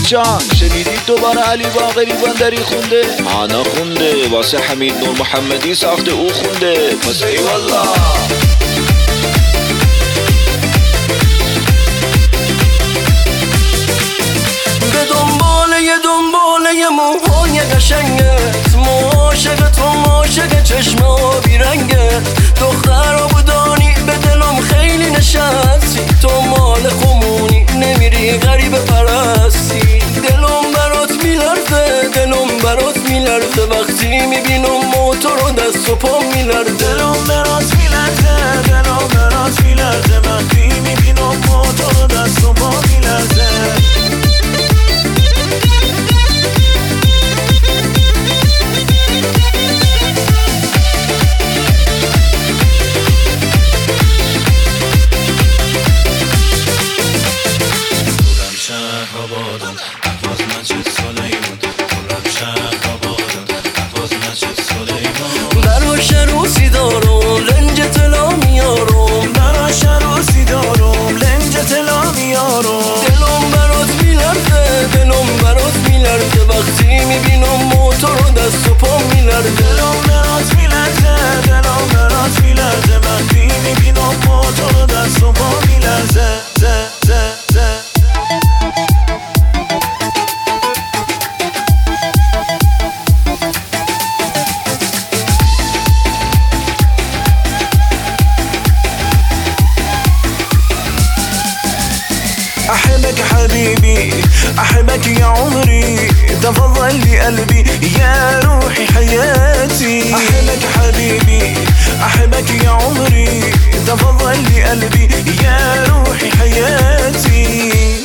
جان شنیدید دوباره علی باقری بندری خونده؟ آنا خونده، واسه حمید نور محمدی ساخته او خونده. پس ای والله به دنباله موهای قشنگت، عاشق تو عاشق چشم آبی رنگت، دختر آبودانی به دلم خیلی نشستی، تو مال خمونی نمیری غریب پرستی، دلم برات میلرزه وقتی میبینم موتور و دست و پا میلرزه، دلم برات میلرزه وقتی میبینم موتور و دست و پا میلرزه. براش عروسی دارم لنج طلا میارم، براش عروسی دارم لنج طلا میارم، دلم برات میلرزه وقتی میبینم موتور و دست و پا میلرزه، دلم برات میلرزه وقتی میبینم موتور و دست و پا میلرزه. أحبك حبيبي أحبك يا عمري، تفضل لقلبي يا روحي حياتي، أحبك حبيبي أحبك يا عمري، تفضل لقلبي يا روحي حياتي.